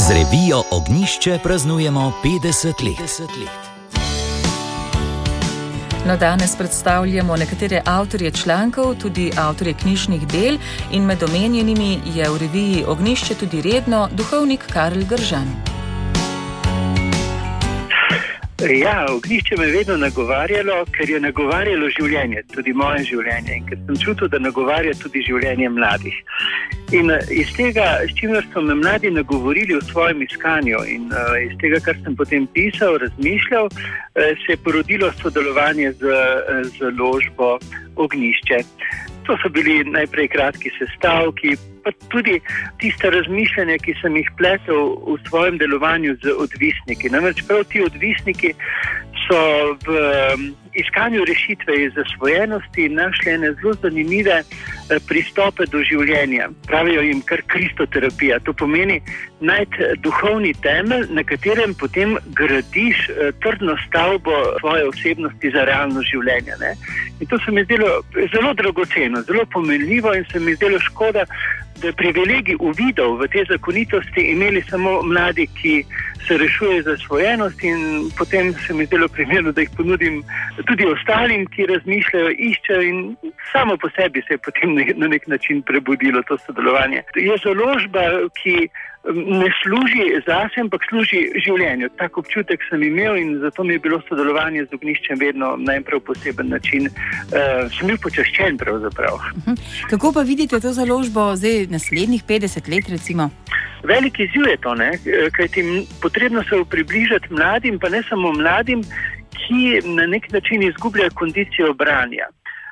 Z revijo Ognjišče praznujemo 50 let. No, danes predstavljamo nekatere avtorje člankov, tudi avtorje knjižnih del in med omenjenimi je v reviji Ognjišče tudi redno duhovnik Karel Gržan. Ja, Ognjišče me je vedno nagovarjalo, ker je nagovarjalo življenje, tudi moje življenje, in ker sem čutil, da nagovarja tudi življenje mladih. In iz tega, s čimer so me mladi nagovorili v svojem iskanju in iz tega, kar sem potem pisal, razmišljal, se je porodilo sodelovanje z založbo Ognjišče. To so bili najprej kratki sestavki, pa tudi tiste razmišljanja, ki sem jih pletel v svojem delovanju z odvisniki. Namreč prav ti odvisniki so v iskanju rešitve iz zasvojenosti našli ene zelo zanimive pristope do življenja. Pravijo jim kar kristoterapija. To pomeni najti duhovni temelj, na katerem potem gradiš trdno stavbo svoje osebnosti za realno življenje. Ne? In to se mi zdelo zelo dragoceno, zelo pomenljivo in se mi zdelo škoda, da privilegij uvidov v te zakonitosti imeli samo mladi, ki se rešujejo zasvojenost, in potem se mi zdelo primerno, da jih ponudim tudi ostalim, ki razmišljajo, iščejo, in samo po sebi se je potem na nek način prebudilo to sodelovanje. Je založba, ki ne služi zase, ampak služi življenju. Tak občutek sem imel in zato mi je bilo sodelovanje z Ognjiščem vedno na en prav poseben način. Sem bil počaščen pravzaprav. Kako pa vidite to založbo zdaj naslednjih 50 let recimo? Velik izziv je to, ne? Kajti potrebno se približati mladim, pa ne samo mladim, ki na nek način izgubljajo kondicijo branja.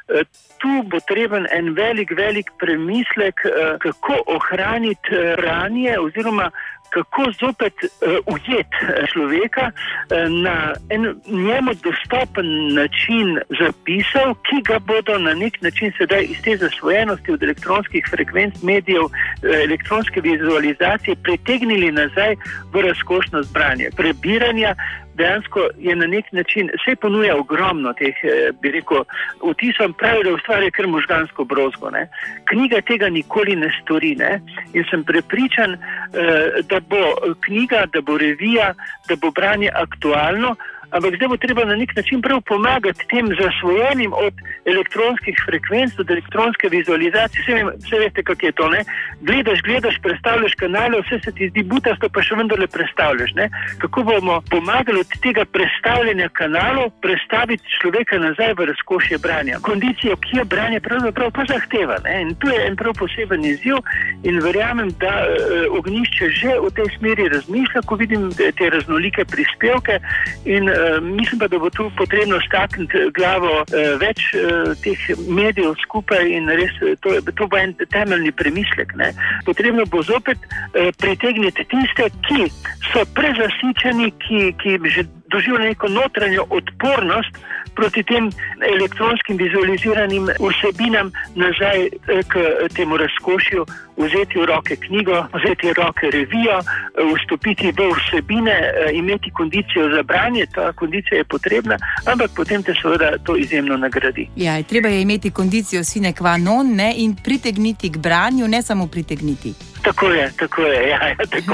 Tu bo treba en velik premislek, kako ohraniti branje oziroma kako zopet ujeti človeka na en njemu dostopen način zapisov, ki ga bodo na nek način sedaj iz te zasvojenosti od elektronskih frekvenc medijev, elektronske vizualizacije pritegnili nazaj v razkošnost branja, prebiranja. Dejansko je na nek način, se ponuja ogromno teh, bi rekel, vtisov, pravi, da ustvarja kar možgansko brozgo. Ne? Knjiga tega nikoli ne stori, ne? In sem prepričan, da bo knjiga, da bo revija, da bo branje aktualno, ampak zdaj bo treba na nek način prav pomagati tem zasvojenim od elektronskih frekvenc, od elektronske vizualizacije. Vse veste, kako je to, ne? Gledaš, prestavljaš kanale, vse se ti zdi butasto, pa še vendarle prestavljaš, ne? Kako bomo pomagali od tega prestavljanja kanalov prestaviti človeka nazaj v razkošje branja? Kondicijo, ki je branje pravzaprav pa zahteva, ne? In tu je en prav poseben izziv in verjamem, da Ognjišče že v tej smeri razmišlja, ko vidim te raznolike prispevke, in mislim pa, da bo tu potrebno stakniti glavo več teh medijev skupaj in res to bo en temeljni premislek. Ne? Potrebno bo zopet pritegniti tiste, ki so prezasičeni, ki že doživljajo neko notranjo odpornost proti tem elektronskim vizualiziranim vsebinam nazaj k temu razkošju, vzeti v roke knjigo, vzeti v roke revijo, vstopiti v vsebine, imeti kondicijo za branje, ta kondicija je potrebna, ampak potem te seveda to izjemno nagradi. Ja, treba je imeti kondicijo sine qua non, ne, in pritegniti k branju, ne samo pritegniti. Tako je, tako je.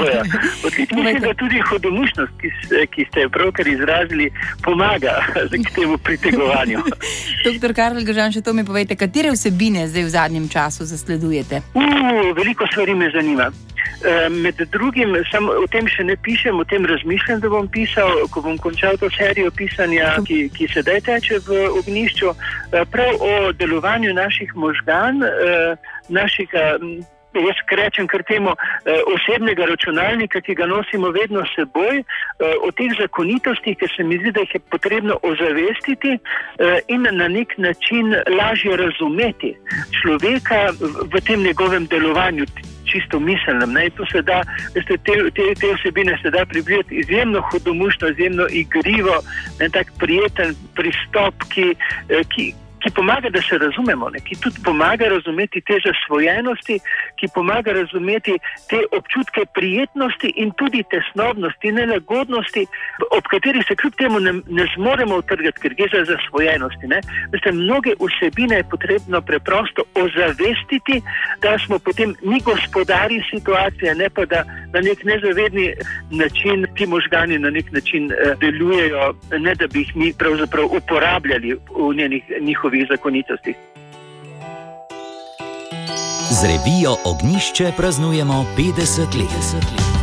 Mislim, da tudi hudomušnost, ki ste pravkar izrazili, pomaga k temu pritegovanju. Doktor Karel Gržan, še to mi povejte, katere vsebine zdaj v zadnjem času zasledujete? Veliko stvari me zanima. Med drugim, o tem še ne pišem, o tem razmišljam, da bom pisal, ko bom končal to serijo pisanja, ki sedaj teče v Ognjišču, prav o delovanju naših možgan, našega, jaz rečem kar temu, osebnega računalnika, ki ga nosimo vedno s seboj, o teh zakonitostih, ker se mi zdi, da jih je potrebno ozavestiti in na nek način lažje razumeti človeka v tem njegovem delovanju, čisto miselnem. To se da, te vsebine se da približati izjemno hudomušno, izjemno igrivo, tak prijeten pristop, ki pomaga, da se razumemo, ne? Ki tudi pomaga razumeti te zasvojenosti, ki pomaga razumeti te občutke prijetnosti in tudi tesnobnosti, nelagodnosti, ob katerih se kljub temu ne zmoremo utrgati, ker gre za zasvojenosti. Ne? Veste, mnoge vsebine je potrebno preprosto ozavestiti, da smo potem mi gospodari situacije, ne pa da na nek nezavedni način ti možgani na nek način delujejo, ne da bi jih mi pravzaprav uporabljali v njihovih zakonitostih. Z revijo Ognjišče praznujemo 50 let.